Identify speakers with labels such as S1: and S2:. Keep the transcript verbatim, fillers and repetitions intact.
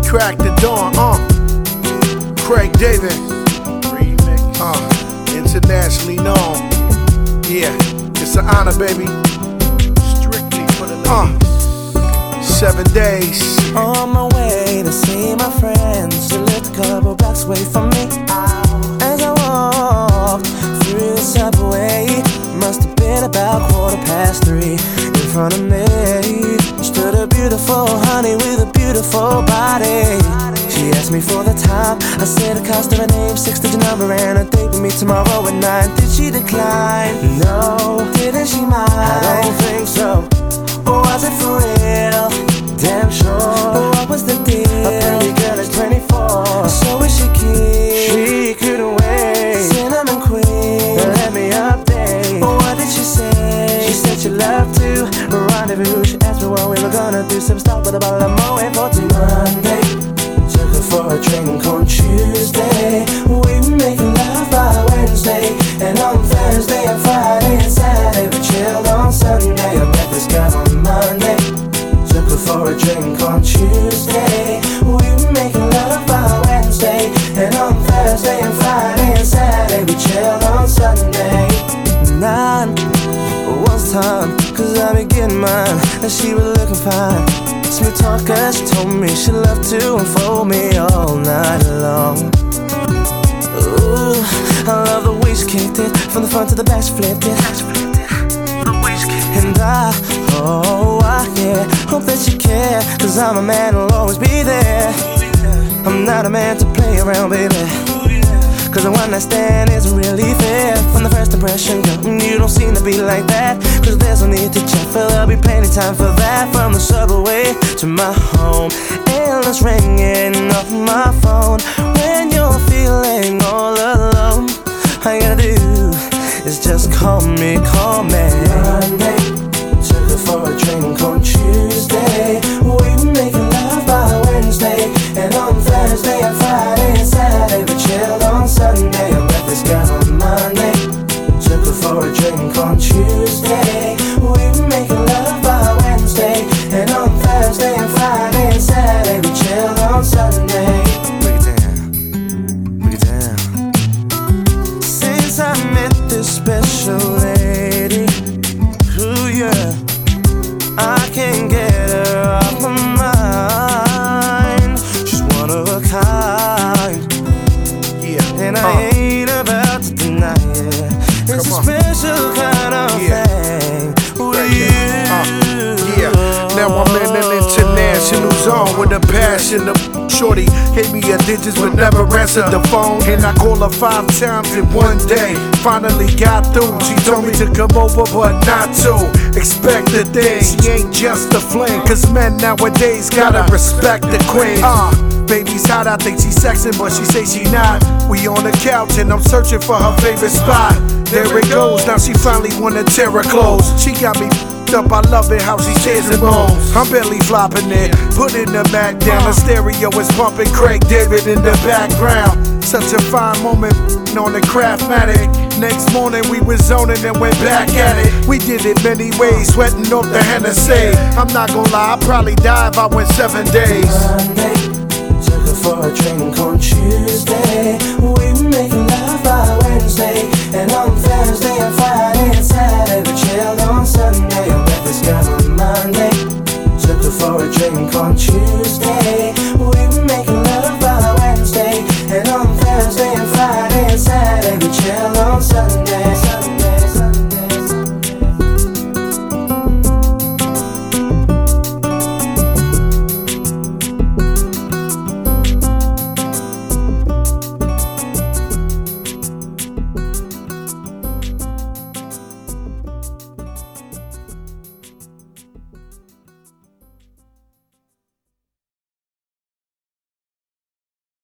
S1: Crack the Dawn, uh Craig David, uh internationally known. Yeah, it's an honor, baby. Strictly for the ladies. Uh, seven days.
S2: On my way to see my friends, she lived a couple blocks away from me. As I walked through the subway, must have been about quarter past three. In front of me stood a beautiful honey with a beautiful body. She asked me for the time. I said the cost of her name, six-digit number, and a date with me tomorrow at nine. Did she decline? No. Didn't she mind? I don't think so. Or was it for real? Damn sure. What was the deal? A pretty girl is twenty-four, so is she keen? She couldn't wait. Cinnamon queen, let me update. What did she say? She said she loved to rendezvous. She asked me what we were gonna do. Some stop with a bottle of Moet for Monday. Took her for a drink on Tuesday. We were making love by Wednesday, and on Thursday and Friday and Saturday we chilled on Sunday. I met this guy on Monday. Took her for a drink on Tuesday. We were making love by Wednesday, and on Thursday and Friday and Saturday we chilled on Sunday. Nine was time, cause I be getting mine, and she was looking fine. Smooth talker, she told me she loved to unfold me all night long. Ooh, I love the way she kicked it, from the front to the back she flipped it. And I, oh I, yeah, hope that you care, cause I'm a man who'll always be there. I'm not a man to play around, baby, cause the one night stand isn't really fair. From the first impression, girl, you don't seem to be like that, cause there's no need to check, for there'll be plenty time for that. From the subway to my home, endless ringing off my phone. When you're feeling all alone, all you gotta do is just call me, call me. Monday, took her for a drink on Tuesday. We were making love by Wednesday, and on Thursday and Friday and Saturday we chilled on Sunday. I met this guy on Monday. Took her for a drink on Tuesday. We were making love by Wednesday, and on Thursday and Friday and Saturday we chilled on Sunday. Break it down, break it down. Since I met this special lady, ooh yeah, I can't get her off my mind. She's one of a kind,
S1: Yeah,
S2: and I
S1: uh.
S2: ain't about to deny it. It's
S1: Come
S2: a
S1: on.
S2: special kind of
S1: Yeah.
S2: thing with you.
S1: Uh, yeah, now I'm in an international zone with a passion. The shorty gave me her digits but never answered the phone, and I called her five times in one day. Finally got through. She told me to come over but not to expect the thing. She ain't just a fling, cause men nowadays gotta respect the queen. Uh, baby's hot, I think she's sexing, but she say she not. We on the couch and I'm searching for her favorite spot. There it goes, now she finally wanna tear her clothes. She got me up, I love it how she shares and moans. I'm barely flopping it, putting the Mac down. The stereo is pumping, Craig David in the background. Such a fine moment on the Craftmatic. Next morning we was zoning and went back at it. We did it many ways, sweating off the Hennessy. I'm not gonna lie, I'd probably die if I went seven days.
S2: Monday, took her for a drink on Tuesday. We were making love by Wednesday, and on Thursday